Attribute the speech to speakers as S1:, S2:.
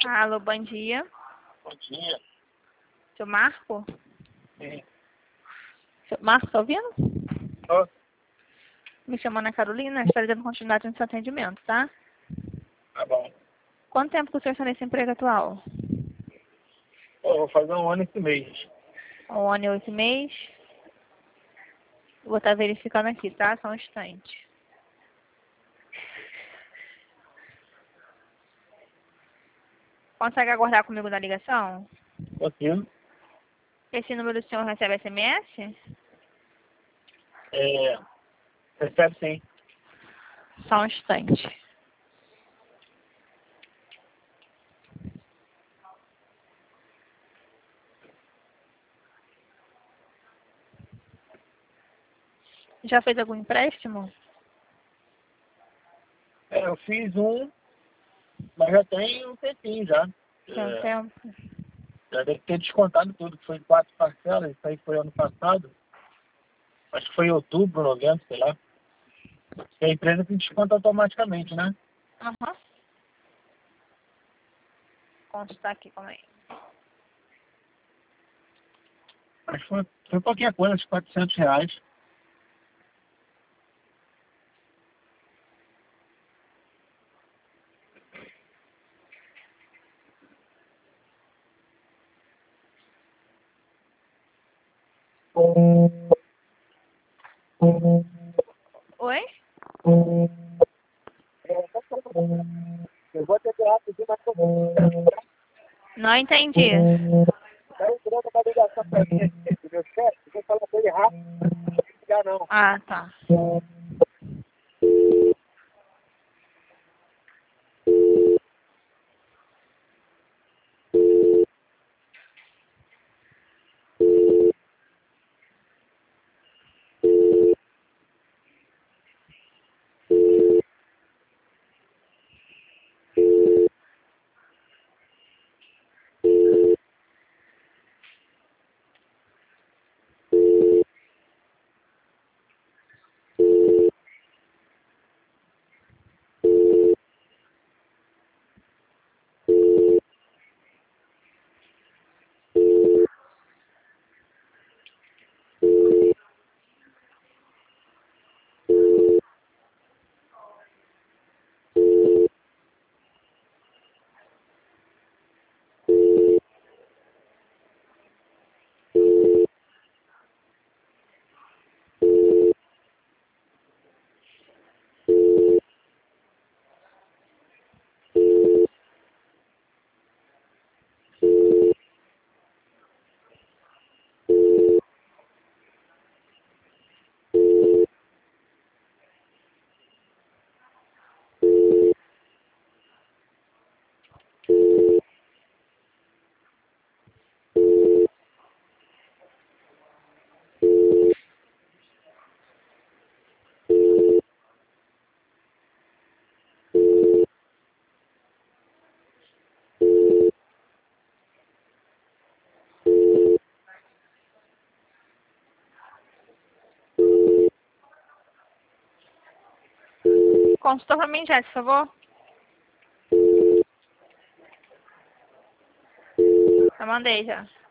S1: Alô, bom dia.
S2: Bom dia.
S1: Seu Marco?
S2: Sim.
S1: Seu Marco, tá ouvindo?
S2: Ó,
S1: Me chamo Ana Carolina, estarei dando continuidade no seu atendimento, tá?
S2: tá bom.
S1: Quanto tempo que o senhor está nesse emprego atual?
S2: Pô, vou fazer 1 ano esse mês.
S1: 1 ano e 8 meses. Vou estar verificando aqui, tá? Só um instante. Consegue aguardar comigo na ligação?
S2: Consigo.
S1: Esse número do senhor recebe SMS?
S2: Recebe sim.
S1: Só um instante. Já fez algum empréstimo?
S2: Eu fiz um, mas já tem um tempinho já.
S1: Tem um tempo?
S2: Já deve ter descontado tudo, que foi 4 parcelas, isso aí foi ano passado. Acho que foi em outubro, novembro, sei lá. E a empresa que desconta automaticamente, né?
S1: Aham. Quanto está aqui, calma aí.
S2: Mas foi qualquer coisa, uns R$ 400.
S1: Oi?
S2: Eu vou ter que rapidinho, mas
S1: Não entendi.
S2: eu vou uma ligação pra mim, meu chefe, vou falar com ele rápido, não vou ligar não.
S1: Ah, tá. Consulta pra mim, Jéssica, por favor. Eu mandei já.